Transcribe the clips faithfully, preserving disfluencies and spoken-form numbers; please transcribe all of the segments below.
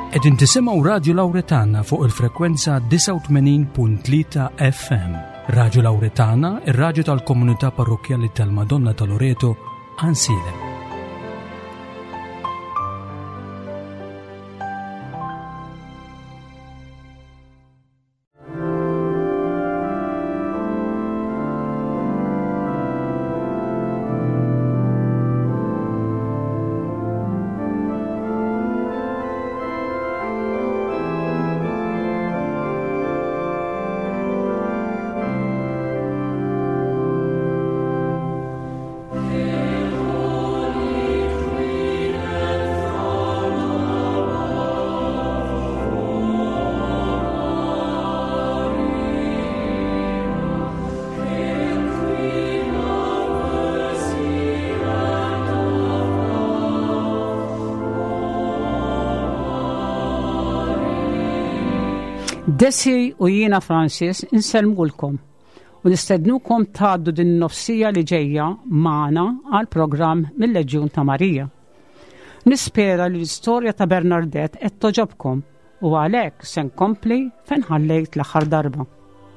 Qegħdin tisimgħu Radio Lawretana fuq il-frekwenza tisa' u tmenin punt tlieta F M. Radio Lawretana, ir-radju tal-Komunità Parrokjali tal-Madonna ta' Loreto, Ansile. Desi u jiena Francis inselmulkom u nistednukom tgħaddu din nofsija li ġejja magħna għal programm mill-Leġjun ta' Marija. Nispera li l-istorja ta' Bernardette qed toġobkom u għalhekk se nkompli fejn ħallejt l-aħħar darba.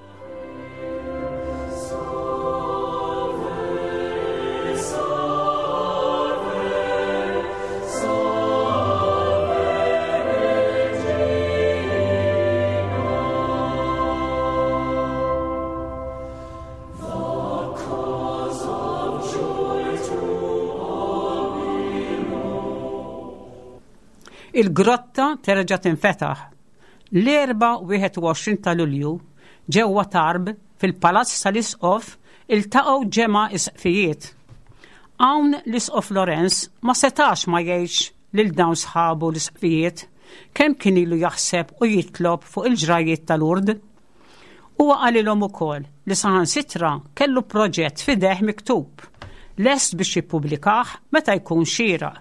Il-grotta terġa' tinfetaħ l-erba' u wieħed u għoxrin ta' Lulju ġewwa Tarbes fil-Palazz tal-Isqof iltaqgħu ġema' isqfijiet. Hawn l-Isqof Lorenz ma setax ma jgħidx lil dawn sħabu l-isqfijiet kemm kien ilu jaħseb u jitlob fuq il-ġrajiet tal-Urd. Huwa qalilhom ukoll li saħansitra kellu proġett f'idejh miktub lest biex jippubblikah meta jkun xieraq.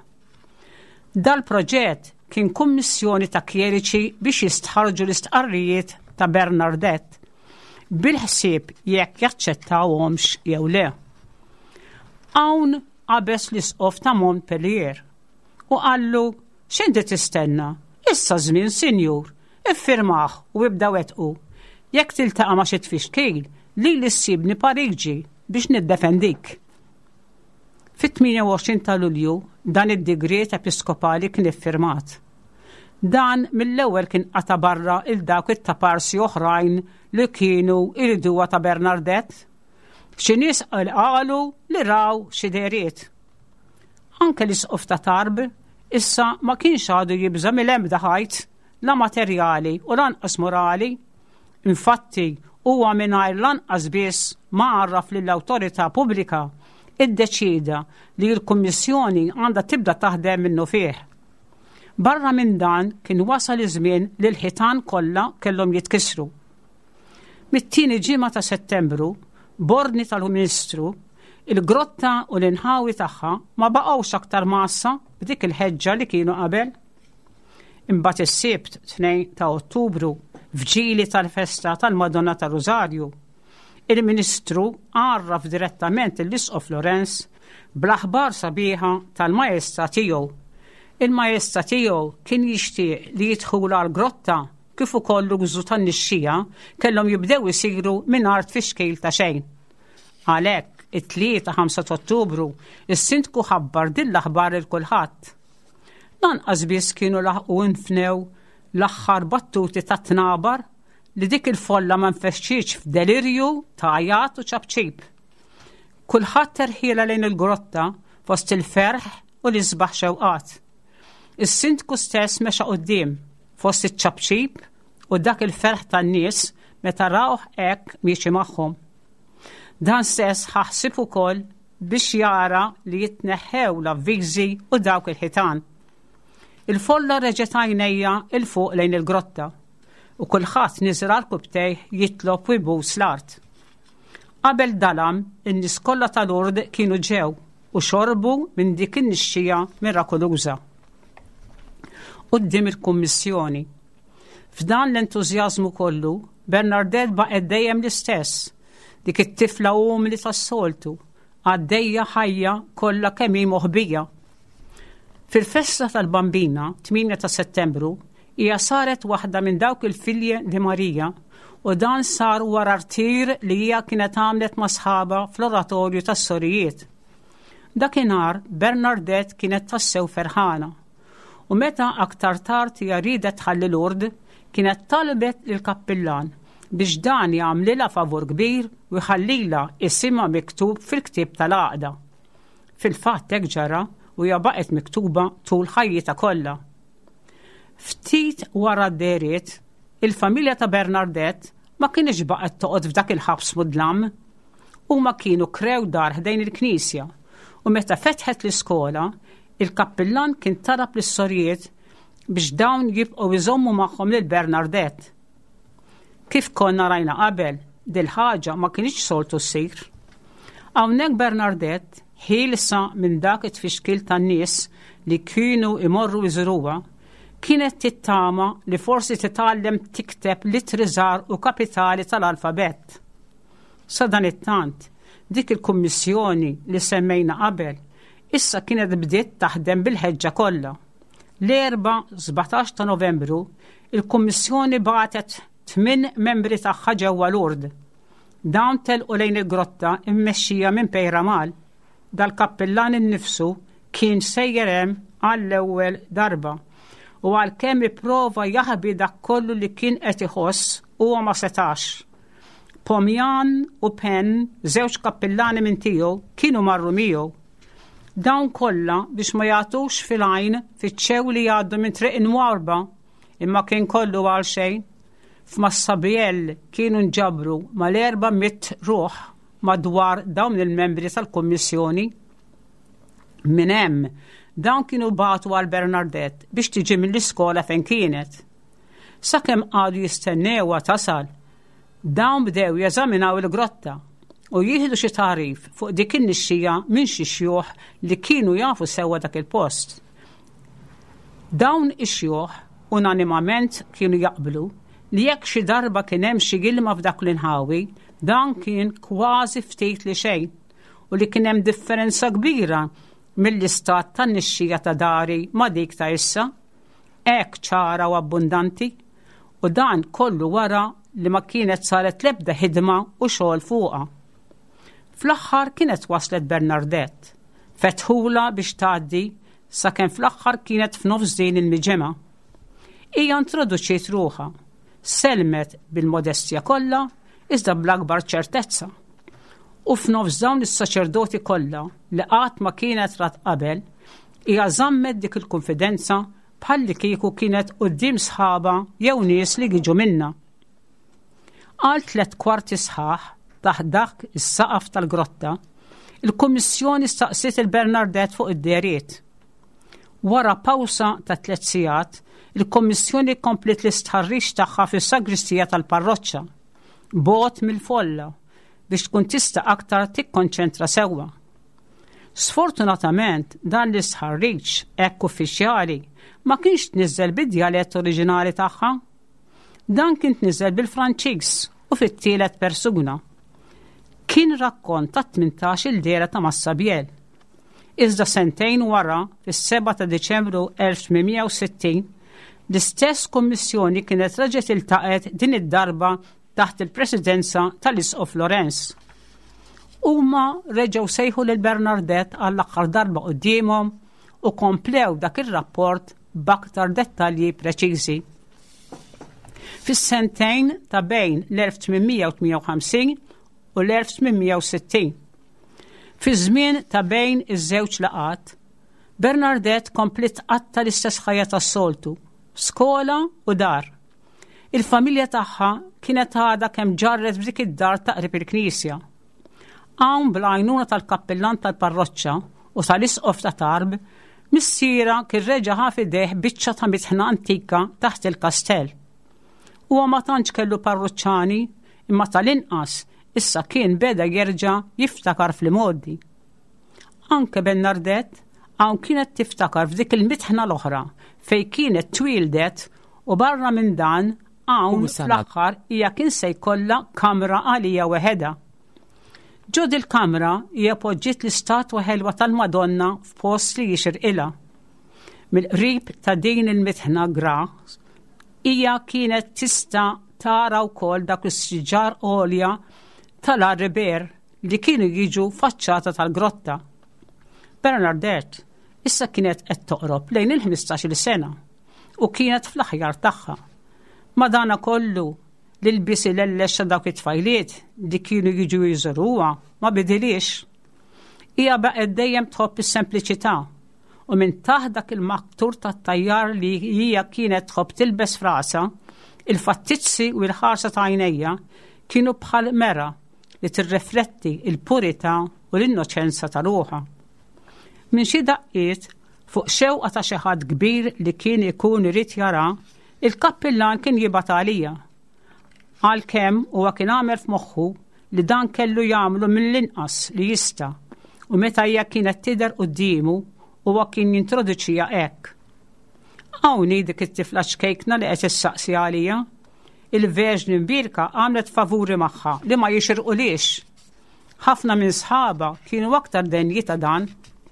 Dal-proġett kien kummissjoni ta' kjeriċi biex jistħarġu l-istqarrijiet ta' Bernardette bil-ħsieb jekk jaċċettawhomx jew le. Hawn qabeż l-Isqof ta' Montpellier u qallu x'inti tistenna? Issa żmien Sinjur, iffirmah u ibda wettqu. Jekk tiltaqa' ma' xi tfixkil li ssibni Pariġi biex niddefendik. Fit-tminja u għoxrin ta' Lulju dan id-digriet episkopali kien iffirmat. Dan mill-ewwel kien qata barra il dawk it-taparsi oħrajn li kienu iriduha ta' Bernardette. Xi nies qalu li raw xi deriet. Anke l-Isqof ta' Tarbes issa ma kienx għadu jibża mill-ebda ħajt la materjali u lanqas morali. Infatti huwa mingħajr lanqas biss ma għarraf lill-awtorità pubblika iddeċida li l-Kummissjoni għandha tibda taħdem minnu fih. Barra minn dan kien wasal iż-żmien li l-ħitan kollha kellhom jitkisru. Mit-tieni ġimgħa ta' Settembru, b'ordni tal-Ministru, il-grotta u l-inħawi tagħha ma baqgħux aktar massa b'dik il-ħeġġa li kienu qabel. Imbagħad is-Sibt tnejn ta' Ottubru fġieli tal-festa tal-Madonna tar-Rużarju, il-Ministru għarraf direttament l-Isqof Lorenz bl-aħbar sabiħa tal-Majesta tiegħu. Il-Majesta tiegħu kien jixtieq li jidħulu għall-grotta kif ukoll l-użu tan-nixxija kellhom jibdew isiru mingħajr tfixkil ta' xejn. Għalhekk it-tlieta ħamsa ta' Ottubru is-Sindku ħabbar din l-aħbar il kulħadd. Lanqas biss kienu laħqu nfnew l-aħħar battuti ta' tnabar li dik il-folla ma nfexxietx f'delirju ta' għajat u ċabċib. Kulħadd terħiela lejn il-grotta fost il-ferħ u l-isbaħ xewqat. Is-Sindku stess mexa quddiem fost iċ-ċabċib u dak il-ferħ tan-nies meta rawh hekk miexi magħhom. Dan stess ħaħsib ukoll biex jara li jitneħħew l-avviżi u dawk il-ħitan. Il-folla reġgħet għajnejja il fuq lejn il-grotta u kulħadd niżra l-kubtejh jitlob u jbuż l-art. Qabel dalam, in-nies kollha tal-Urd kienu ġew u xorbu minn dik in-nixxija mirakoluża. Quddiem il-Kummissjoni. F'dan l-entużjażmu kollu, Bernardette baqgħet dejjem l-istess, dik it-tifla umli tas-soltu, għaddejja ħajja kollha kemm hi moħbija. Fil-festa tal-Bambina, tminja ta' Settembru, hija saret waħda minn dawk il-filje di Marija u dan sar wara rtir li hija kienet għamlet ma' sħaba fl-oratorju tas-Sorijiet. Dakinhar Bernadette kienet tassew ferħana u meta aktar tard hija ridet tħalli Lourdes kienet talbet lill-kappillan biex dan jagħmlilha favur kbir u jħallilha isimha miktub fil-ktieb tal-għaqda. Fil-fatt hekk ġara u hija baqgħet miktuba tul ħajjitha kollha. Ftit wara d-deriet, il-familja ta' Bernadette ma kienx baqgħet toqgħod f'dak il-ħabs mudlam. Huma kienu krew dar ħdejn il-Knisja u meta fetħet l-iskola, il-kappillan kien talab lis-Sorijiet biex dawn jibqgħu jżommu magħhom lil Bernadette. Kif konna rajna qabel, dil-ħaġa ma kienx soltu ssir. Hawnhekk Bernadette ħielsa minn dak it-tfixkil tan-nies li kienu imorru jżuruha, kienet tittama li forsi titgħallem tikteb littri żgħar u kapitali tal-alfabet. Sa dan it-tant, dik il-kummissjoni li semmejna qabel, issa kienet bdiet taħdem bil-ħeġġa kollha. L-erba' żbatax ta' Novembru, il-kummissjoni bagħtet tmien membri tagħha ġewwa Lourdes. Dawn telqu lejn il-grotta immexxija minn Pejramal. Dal-kappillan innifsu kien sejjer hemm għall-ewwel darba u għalkemm ipprova jaħbi dak kollu li kien qed iħoss huwa ma setax. Pomjan u Penn, żewġ kappillani minn tiegħu, kienu marru miegħu. Dawn kollha biex ma jagħtux fil-għajn fiċ-ċew li jgħaddu minn triq inwarba imma kien kollu għal xejn. F'Massabielle kienu nġabru mal-erba' mit ruħ madwar dawn il-membri tal-Kummissjoni. Minn hemm dawn kienu bagħtu għal Bernadette biex tiġi mill-iskola fejn kienet. Sakemm għadu jistennewha tasal, dawn bdew jeżaminaw il-grotta u jieħdu xi tarif fuq dik in-nixxija minn xi xjuħ li kienu jafu sewwa dak il-post. Dawn ix-xjuħ unanimament kienu jaqblu li jekk xi darba kien hemm xi gilma f'dak l-inħawi, dan kien kważi ftit li xejn u li kien hemm differenza kbira mill-istat tan-nixxija ta' dari ma' dik ta' issa, hekk ċara u abbundanti, u dan kollu wara li ma kienet saret l-ebda ħidma u xogħol fuqha. Fl-aħħar kienet waslet Bernadette, fetħula biex tgħaddi sakemm fl-aħħar kienet f'nofs din il-miġema. Hija introduċiet ruħha, selmet bil-modestja kollha iżda bl-akbar ċertezza. U f'nofs dawn is-saċerdoti kollha li qatt ma kienet rat qabel, hija żammet dik il-konfidenza bħalli kieku kienet quddiem sħaba jew nies li jiġu minnha. Għal tliet kwarti sħaħ taħt dak is-saqaf tal-grotta, il-Kummissjoni staqsiet il-Bernadette fuq id-deriet. Wara pawsa ta' tliet sigħat, il-Kommissjoni komplet l-istħarriġ tagħha fis-sagristija tal-parroċċa, bogħod mill-folla biex tkun tista' aktar tikkonċentra sewwa. Sfortunatament dan l-istħarriġ hekk uffiċjali ma kienx tniżżel bid-djalett oriġinali tagħha. Dan kien tniżżel bil-Franċiż u fit-tielet persuna. Kien rakkont ta' tmintax il-dera ta' Massabielle. Iżda sentejn wara, fis-seba' ta' Diċembru elf tminmija u sittin, l-istess Kummissjoni kienet reġgħet iltaqet din id-darba taħt il-presidenza tal-Isqof Lorenz. Huma reġgħu sejħu lil Bernadette għall-aħħar darba qudiemhom u komplew dak ir-rapport b'aktar dettalji preċiżi. Fis-sentejn ta' bejn l-elf tminmija u tmija u ħamsin u l-elf tminmija u sittin. Fi żmien ta' bejn iż-żewġ laqat, Bernadette komplet qatta l-istess ħajja tas-soltu, skola u dar. Il-familja tagħha kienet għadha kemm ġarret f'dik id-dar taqrib il-Knisja. Hawn bl-għajnuna tal-kappillan tal-parroċċa u tal-Isqof ta' Tarbes, missiera kien reġa' f'idejh biċċa ta' mitħna antika taħt il-kastell. Huwa ma tantx kellu parroċċani imma tal-inqas issa kien beda jerġa' jiftakar fl-modi. Anke Bernadette hawn kienet tiftakar f'dik il-mitħna l-oħra fejn kienet twildet u barra minn dan hawn fl-aħħar hija kien se jkollha kamra għalija weħeda. Ġod il-kamra hija poġġiet l-istatwa ħelwa tal-Madonna f'post li jixirqilha. Mill-qrib ta' din il-mitħna gra hija kienet tista' tara wkoll dak is-siġar għolja tal-Arriber li kienu jiġu faċċata tal-grotta. Bernadette issa kienet qed toqrob lejn il-ħmistax-il sena u kienet fl-aħjar tagħha. Madana kollu l-ilbis l-ellexxa dawk it-tfajliet li kienu jiġu jżuruha ma bidilix. Hija baqgħet dejjem tħobb is-sempliċità u minn taħt dak il-maktur tat-tajjar li hija kienet tħobb tilbes frasa, il-fattizzi u l-ħarsa ta' għajnejja kienu bħal mera li tirrifletti il-purità u l-innoċenza ta' ruħha. Minn xi daqqiet fuq xewqa ta' xi ħadd kbir li kien ikun irid jara, il-kappillan kien jibgħat għalija. Għalkemm huwa kien għamel f'moħħu li dan kellu jagħmlu mill-inqas li jista' u meta hija kienet tidher qudiemu huwa kien jintroduċiha hekk. Hawnhi dik it-tifla xkejkna li qed issaqsi għalija, il-Verġni Mbirka għamlet favuri magħha li ma jixirqulix. Ħafna minn sħaba kienu aktar denji ta' dan.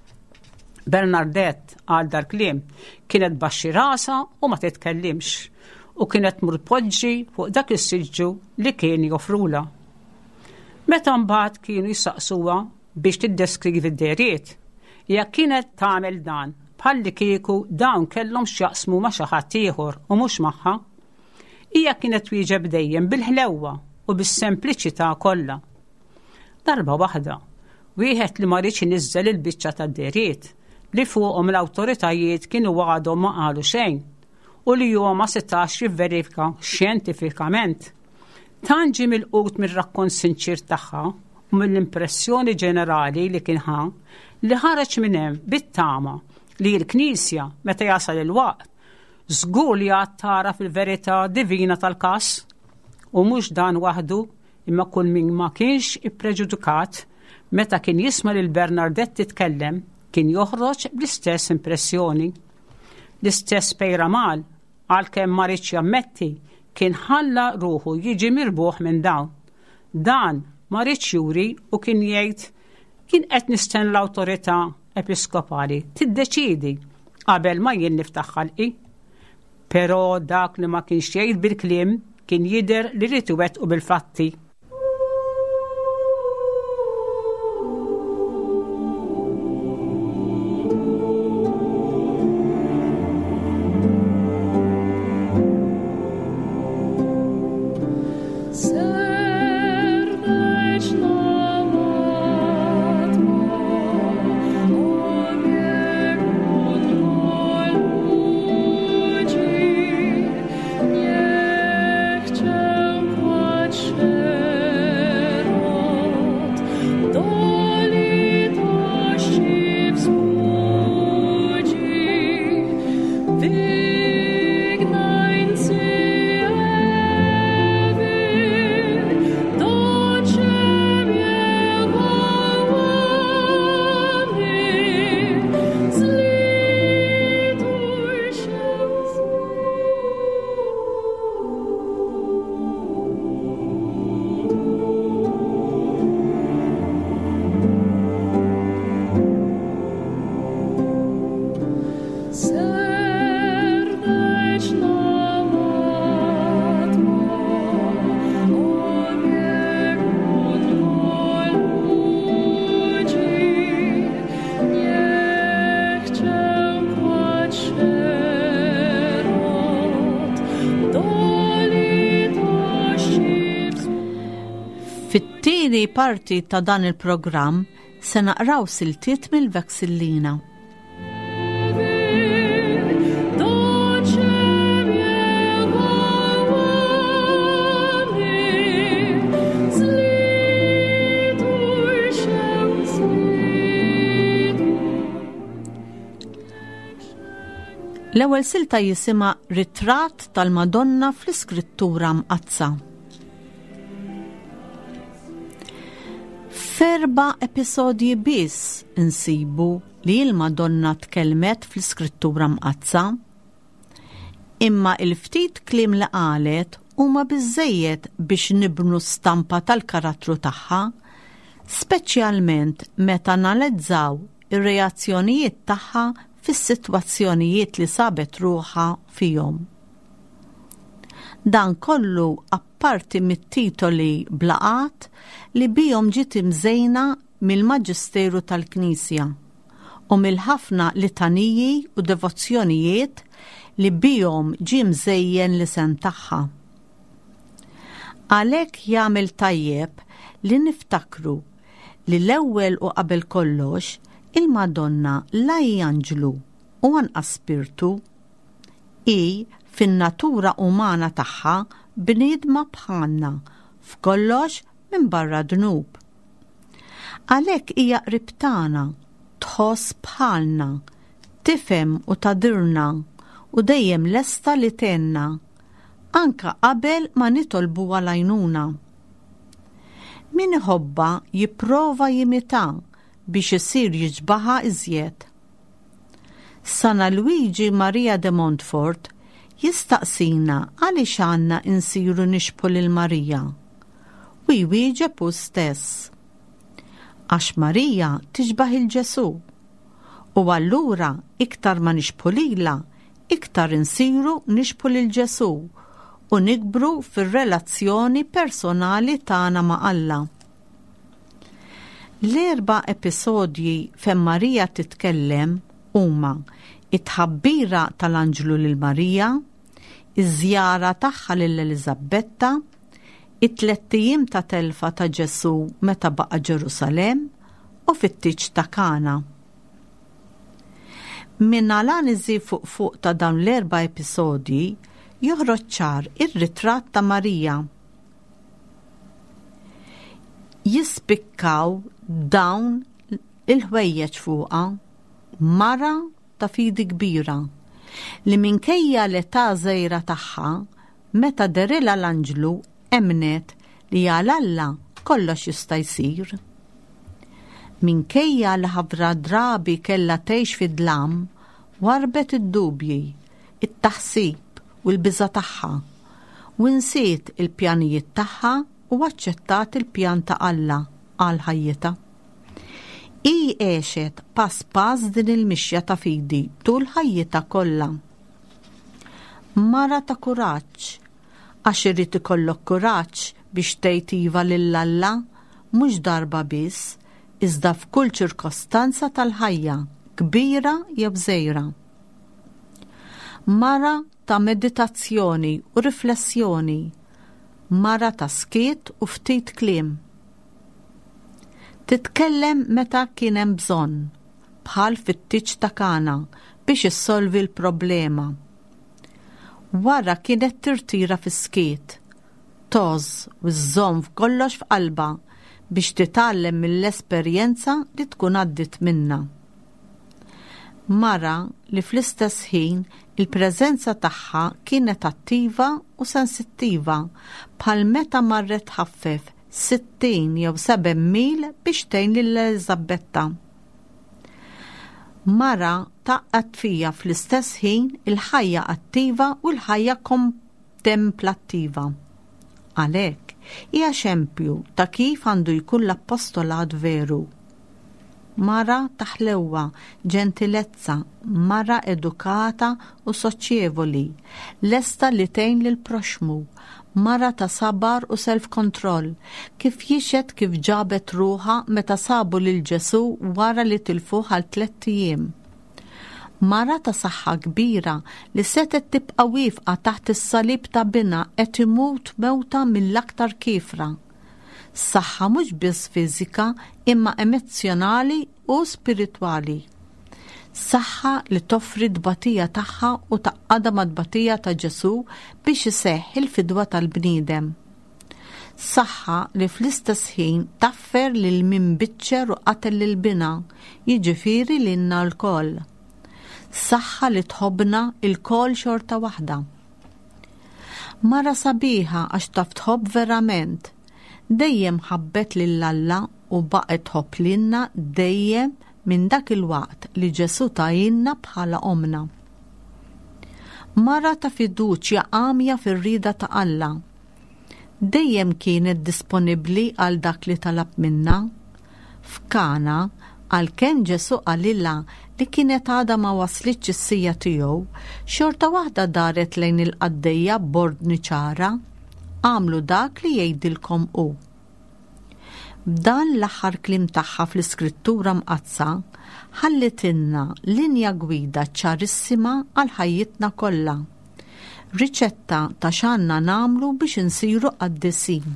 Bernadette għal dar kliem kienet baxxi rasa u ma titkellimx u kienet tmur poġġi fuq dak is-siġġu li kien joffrula. Meta mbagħad kienu jissaqsuha biex tiddeskrivi d-deriet, jekk kienet tagħmel dan bħalli kieku dawn kellhom x'jaqsmu ma' xi ħadd ieħor u mhux magħha, hija kienet twieġeb dejjem bil-ħlewwa u bis-sempliċità kollha. Darba waħda, wieħed li ma rridx iniżżel il-biċċa tad-deriet li fuqhom l-awtoritajiet kienu għadhom ma qalu xejn u li huwa ma setax jivverifika xjentifikament. Tanġi mill-qut mir-rakkont sinċir tagħha u mill-impressjoni ġenerali li kien ħa li ħareġ minn hemm bit-tama li l-Knisja meta jasal il-waqt żgur li għad tara fil-verità divina tal-każ u mhux dan waħdu imma kull min ma kienx ippreġudikat meta kien jisma' lil Bernadette titkellem kien joħroġ bl-istess impressjoni. L-istess pejramal għalkemm ma rridx jammetti kien ħalla ruħu jiġi mirbuħ minn dawn. Dan ma rridx juri u kien jgħid kien qed nistenn l-awtorità episkopali tiddeċiedi qabel ma jien niftaħ ħalqi. Però dak li ma kienx jgħid bil-kliem kien jidher li rid iwettqu bil-fatti. Fit-tieni parti ta' dan il-programm se naqraw siltiet mill-Vexillina. L-ewwel silta jisimha Ritratt tal-Madonna fl-Iskrittura mqazza. Ferba episodji biss insibu li l-Madonna tkellmet fl-Iskrittura mqazza, imma il-ftit kliem li qalet huma biżżejjed biex nibnu stampa tal-karattru tagħha, speċjalment meta analizzaw ir-reazzjonijiet tagħha fis-sitwazzjonijiet li sabet ruħha fihom. Dan kollu apparti mit-titoli blaqat li bijom ġiet imżejna mill-Maġisteru tal-Knisja u mill-ħafna litaniji u devozzjonijiet li bijom ġie mżejjen l-isem tagħha. Għalhekk jagħmel tajjeb li niftakru li l-ewwel u qabel kollox il-Madonna la hija anġlu u anqas spirtu, hi fin-natura umana tagħha bniedma bħalna f'kollox minn barra dnub. Għalhekk hija qrib tagħna, tħoss bħalna, tifhem u tadirna u dejjem lesta li tenna, anka qabel ma nitolbu għal-għajnuna. Min iħobba jipprova jimita biex isir jiġbaħa iżjed. Sana Luigi Maria de Montfort jistaqsina għaliex għandna insiru nixbu lil Marija u jwieġeb hu stess. Għax Marija tiġbaħ il-Ġesu u allura iktar ma nixbu lilha, iktar insiru nixbu lil Ġesu u nikbru fir-relazzjoni personali tagħna ma' Alla. L-erba' episodji fejn Marija titkellem huma it-tħabbira tal-Anġlu lil Marija, iż-żjara tagħha lil Eliżabetta, it-tlettijiem ta' telfa ta' Ġesu meta baqa' Ġerusalem u fit-tiġ ta' Kana. Min għalan iżi fuq fuq ta' dawn l-erba' episodji joħroġ ċar ir-ritratt ta' Marija. Jispikkaw dawn il-ħwejjeġ fuqha mara ta' fidi kbira li minkejja l-età żgħira tagħha meta derilha l-Anġlu emnet li għal Alla kollox jista' jsir. Minkejja li ħafna drabi kellha tgħix fid-dlam warbet id-dubji, it-taħsib u l-biża' tagħha u nsiet il-pjanijiet tagħha u aċċettat il-pjan ta' Alla għal ħajjita. I għexet pass pass din il-mixja ta' fidi tul ħajjita kollha. Mara ta' kuraġġ, għax irid ikollok kuraġġ biex tgħid iva lil Alla mhux darba biss, iżda f'kull ċirkostanza tal-ħajja, kbira jew żgħira. Mara ta' meditazzjoni u riflessjoni, mara ta' skiet u ftit kliem. Titkellem meta kien hemm bżonn, bħal fit-tiġ ta' Kana biex issolvi l-problema. Wara kienet tirtira fis-skiet, toż u żżomm f'kollox f'qalba biex titgħallem mill-esperjenza li tkun għaddit minnha. Mara li fl-istess ħin il-preżenza tagħha kienet attiva u sensittiva bħal meta marret ħaffef sittin jew seben mil biex tgħin lil Eliżabetta. Mara taqqat fija fl-istess ħin il-ħajja attiva u l-ħajja kontemplattiva. Għalhekk hija xempju ta' kif għandu jkun l-appostolat veru. Mara taħlewwa, ġentilezza, mara edukata u soċjevoli, lesta li tgħin lil proxmu, mara ta' sabar u self-kontroll, kif jixet kif ġabet ruħa meta sabu lil Ġesu wara li tilfuh għal tliet ijiem. Mara ta' saħħa kbira li setet tibqa' wieqfa taħt is-salib ta' bina qed imut mewta mill-aktar kifra. Saħħa mhux biss fiżika imma emozjonali u spiritwali. Saħħa li toffri d-batija tagħha u taqgħadha mad-batija ta' Ġesu biex iseħħ il-fidwa tal-bniedem. Saħħa li fl-istess ħin taffer lil min biċċer u qatel lil bina, jiġifieri lilna l-koll. Saħħa li tħobbna il-koll xorta waħda. Mara sabiħa għax taf tħobb verament, dejjem ħabbet lil Alla u baqet tħobb lilna dejjem minn dak il-waqt li Ġesu tajinna bħala omna. Mara ta' fiduċja għamja fir-rida ta' Alla. Dejjem kienet disponibbli għal dak li talab minna. F'Kana għalkemm Ġesu qalilha li kienet għada ma waslitx is-sija tiegħu, xorta waħda daret lejn il-qaddejja b'ordni ċara, għamlu dak li jgħidilkom hu. B'dan l-aħħar kliem tagħha fl-iskrittura mqazza ħallitilna linja gwida ċarissima għal ħajjitna kollha. Riċetta ta' x'għandna nagħmlu biex insiru qaddisin.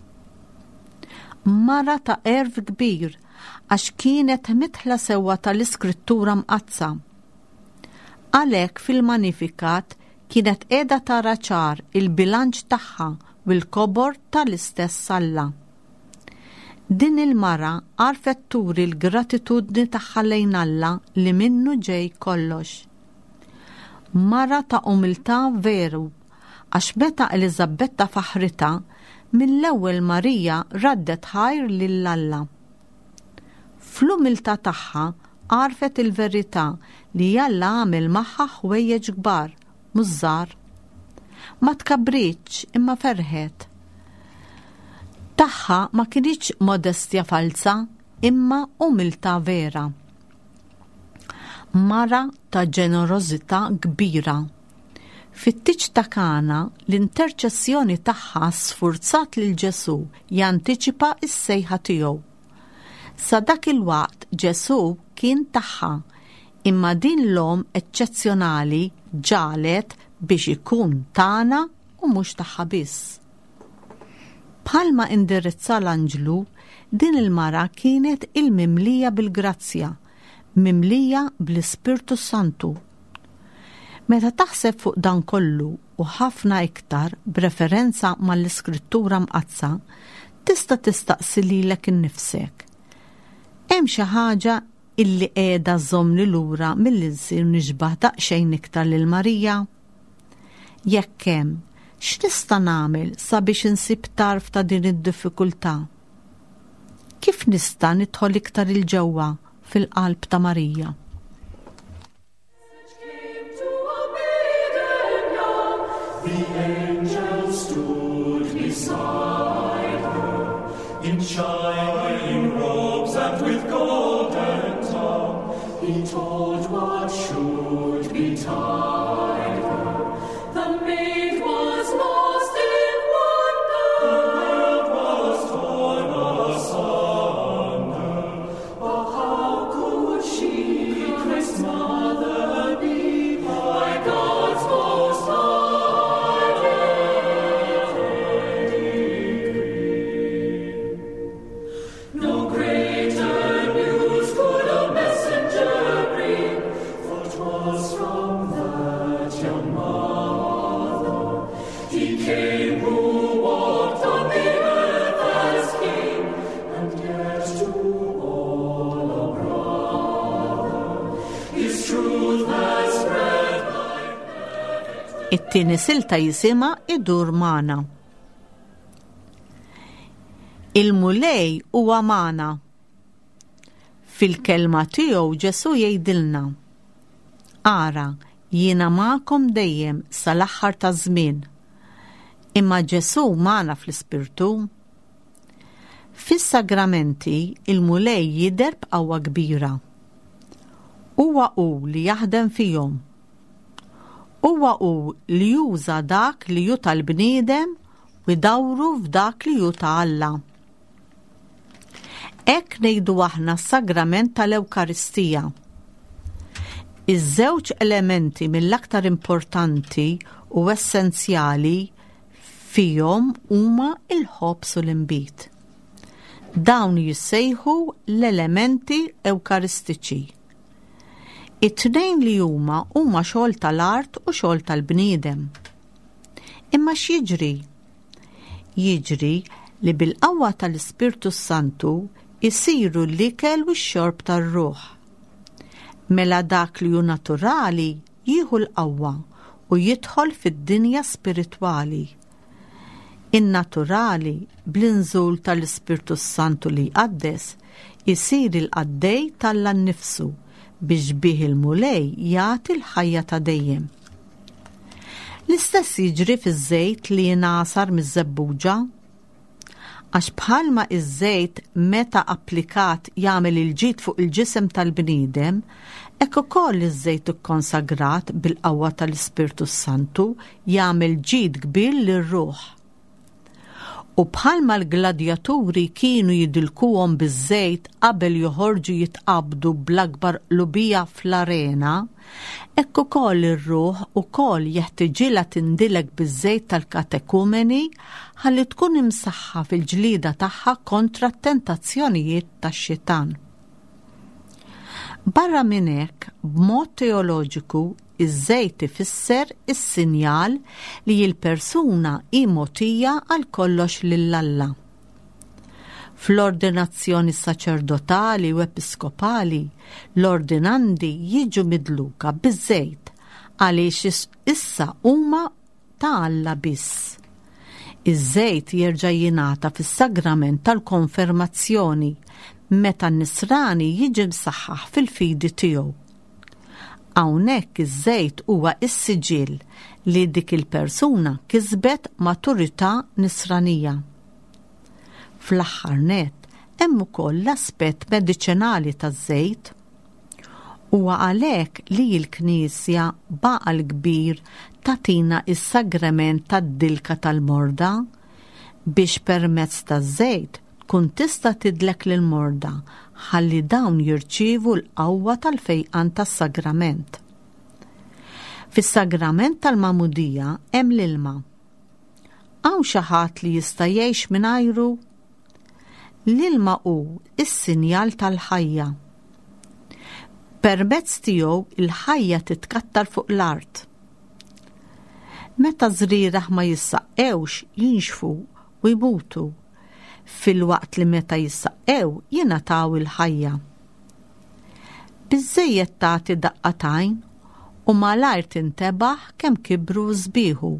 Mara ta' erv kbir għax kienet mitħla sewwa tal-iskrittura mqazza. Għalhekk fil-Manifikat kienet qiegħda tara ċar il-bilanċ tagħha u l-kobor tal-istess Alla. Din il-mara għarfet turi l-gratitudni tagħha lejn Alla li minnu ġej kollox. Mara ta' umiltà veru, għax meta Eliżabetta faħrita mill-ewwel Marija raddet ħajr lil Alla. Fl-umiltà tagħha għarfet il-verità li Alla għamel magħha ħwejjeġ kbar, mhux żgħar. Ma tkabritx imma ferħet. Tagħha ma kienx modestja falsa imma umiltà vera. Mara ta' ġenerożità kbira. Fit-tiġ ta' Kana l-interċessjoni tagħha sfurzat lil Ġesu jantiċipa s-sejħa tiegħu. Sa dak il-waqt Ġesu kien tagħha, imma din l-om eċċezzjonali ġalet biex ikun tagħna u mhux tagħha biss. Bħalma indirizza l-anġlu, din il-mara kienet il-mimlija bil-grazzja, mimlija bl-Ispirtu Santu. Meta taħseb fuq dan kollu u ħafna iktar b'referenza mal-iskrittura mqazza, tista' tistaqsi lilek innifsek. Hemm xi ħaġa illi qiegħda żommni lura milli nsir nixbaħ daqsxejn iktar lil Marija? Jekk hemm, x'nista' nagħmel sabiex insib tarf ta' din id-diffikultà? Kif nista' nidħol iktar il-ġewwa fil-qalb ta' Marija? The angel stood beside her in shining robes and with golden tongue. He told what should betide her. The maid was lost in wonder. The world was torn asunder. Oh, how could she, Christ's mother, be by God's most high decree? No greater news could a messenger bring, for 'twas from that young mother he came who walked on the earth as king, and yet to all a brother his truth has spread like perfect. It-tieni silta jisima idur magħna. Il-mulej huwa magħna. Fil-kelma tiegħu Ġesu jgħidilna: Ara, jiena magħkom dejjem sal-aħħar ta' żmien. Imma Ġesu magħna fl-Ispirtu. Fis-sagramenti il-mulej jidher b'qawwa kbira. Huwa hu li jaħdem fihom. Huwa hu li juża dak li ju tal-bniedem u jdawru f'dak li ju ta' Alla. Hekk ngħidu aħna s-sagrament tal-Ewkaristija. Iż-żewġ elementi mill-aktar importanti u essenzjali fihom huma l-ħobs u l-inbit. Dawn jissejħu l-elementi ewkaristiċi. It-tnejn li huma huma xogħol tal-art u xogħol tal-bniedem. Imma x'jiġri? Jiġri li bil-qawwa tal-Ispirtu Santu isiru l-ikel u x-xorb tar-ruħ. Mela dak li hu naturali jieħu l-qawwa u jidħol fid-dinja spiritwali. In-naturali bl-inżul tal-Ispirtu Santu li jqaddes isir il-qaddej tal-Alla nnifsu biex bih il-mulej jagħti l-ħajja ta' dejjem. L-istess jiġri fiż-żejt li jingħasar miż-żebbuġa. Għax bħalma iż-żejt meta applikat jagħmel il-ġid fuq il-ġisem tal-bniedem, hekk ukoll iż-żejt ikkonsagrat bil-qawwa tal-Ispirtu Santu jagħmel ġid kbir lir-ruħ. U bħalma l-gladjaturi kienu jidilkuhom biż-żejt qabel joħorġu jitqabdu bl-akbar qlubija fl-arena, hekk ukoll ir-ruħ ukoll jeħtieġilha tindilek biż-żejt tal-katekumeni ħalli tkun imsaħħa fil-ġlieda tagħha kontra t-tentazzjonijiet tax-xitan. Barra minn hekk, b'mod teoloġiku, iż-żejt ifisser is-sinjal li l-persuna hi mogħtija għal kollox lill-Alla. Fl-ordinazzjoni saċerdotali u episkopali, l-ordinandi jiġu midluka biż-żejt għaliex issa huma ta' Alla biss. Iż-żejt jerġa' jingħata fis-sagrament tal-konfermazzjoni meta n-nisrani jiġi msaħħaħ fil-fidi tiegħu. Hawnhekk iż-żejt huwa s-siġill li dik il-persuna kisbet maturità nisranija. Fl-aħħar nett hemm ukoll l-aspett mediċinali taż-żejt. Huwa għalhekk li l-Knisja baqa' l-kbir tagħtina is-sagrament tad-dilka tal-morda biex permezz taż-żejt tkun tista' tidlek lill-morda ħalli dawn jirċievu l-qawwa tal-fejqan tas-sagrament. Fis-sagrament tal-Magħmudija hemm l-ilma. Hawn xi ħadd li jista' jgħix mingħajru? L-ilma hu is-sinjal tal-ħajja. Permezz tiegħu il-ħajja titkattar fuq l-art. Meta żriereħ ma jissaqqewx jinxfu u jmutu, fil-waqt li meta jissaqqew jingħataw il-ħajja. Biżżejjed tagħti daqqatajn u malajr tintebaħ kemm kibru żbieħu.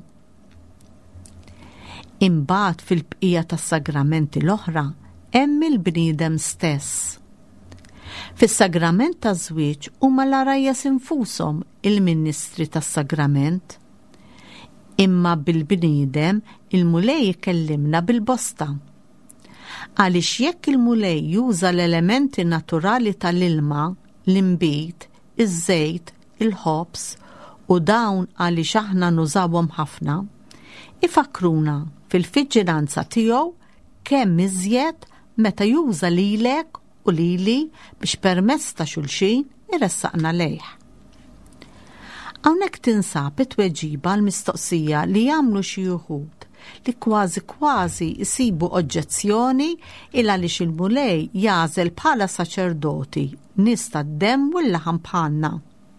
Imbagħad fil-bqija tas-sagramenti l-oħra hemm il-bniedem stess. Fis-sagrament taż-żwieġ huma l-arajjas infushom il-ministri tas-sagrament. Imma bil-bniedem il-mulej ikellimna bil-bosta. Għaliex jekk il-mulej juża l-elementi naturali tal-ilma, l-imbit, iż-żejt, il-ħobs u dawn għaliex aħna nużawhom ħafna, ifakruna fil-fiġġinanza tiegħu kemm iżjed meta juża lilek u lili biex permezz ta' xulxin iressaqna lejh. Hawnhekk tinsab it-tweġiba l-mistoqsija li jagħmlu xi wħud li kważi kważi jsibu oġġezzjoni il għaliex il-mulej jażel bħala saċerdoti nies tad-demm u l-laħam bħalna.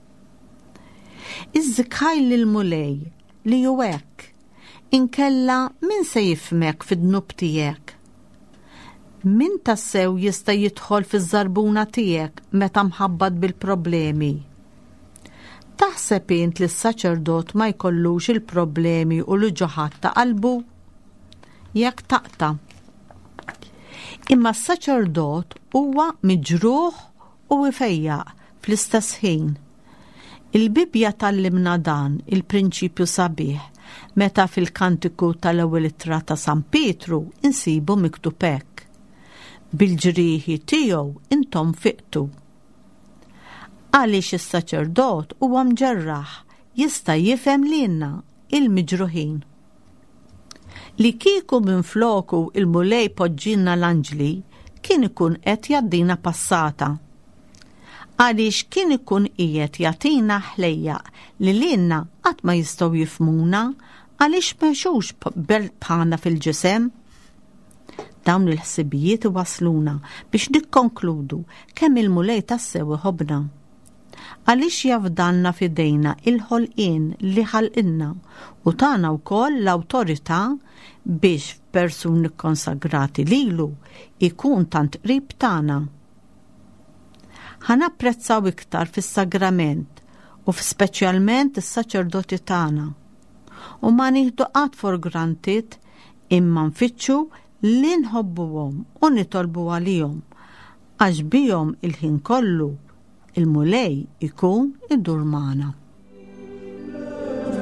Iżżikħaj lill-mulej li hu hekk, inkella min se jifhmek fid-dnub tiegħek? Min tassew jista' jidħol fiż-żarbuna tiegħek meta mħabbad bil-problemi? Taħseb int li s-saċerdot ma jkollux il-problemi u l-ġoħat ta' qalbu? Jekk taqta. Imma s-saċerdot huwa miġruħ u ifejjaq fl-istess ħin. Il-Bibja tallimna dan il-prinċipju sabiħ meta fil-kantiku tal-ewwel ittra ta' San Pietru insibu miktub hekk. Bil-ġrieħi tiegħu intom fiqtu. Għaliex is-saċerdot huwa mġerraħ jista' jifhem lilna il-miġruħin. Li kieku minfloku il-mulej poġġilna l-anġli kien ikun qed jgħaddina passata. Għaliex kien ikun qiegħed jagħtina ħlejja li lilna qatt ma jistgħu jifhmuna għaliex mexux bħalna fil-ġisem. Dawn il-ħsibijiet wasluna biex nikkonkludu kemm il-mulej tassew iħobbna. Għaliex jafdalna fidejna il-ħolqien li ħalqinna u tagħna wkoll l-awtorità biex persuni konsagrati lilu ikun tant qrib tagħna. Ħanapprezzaw iktar fis-sagrament u speċjalment is-saċerdoti tagħna. U ma nieħdu qatt for granted imma nfittxu li nħobbuhom u nitolbu għalihom għax bihom il-ħin kollu il-mulej ikun idur magħna.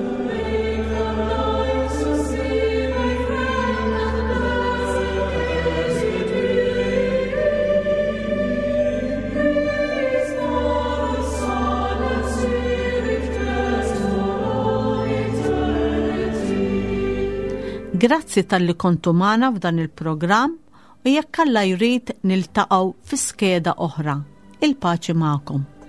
Thank you. Grazzi tal-li kontu magħna f'dan il-programm u jekk Alla jrid niltaqgħu fi skeda oħra. Il-paċi magħkom.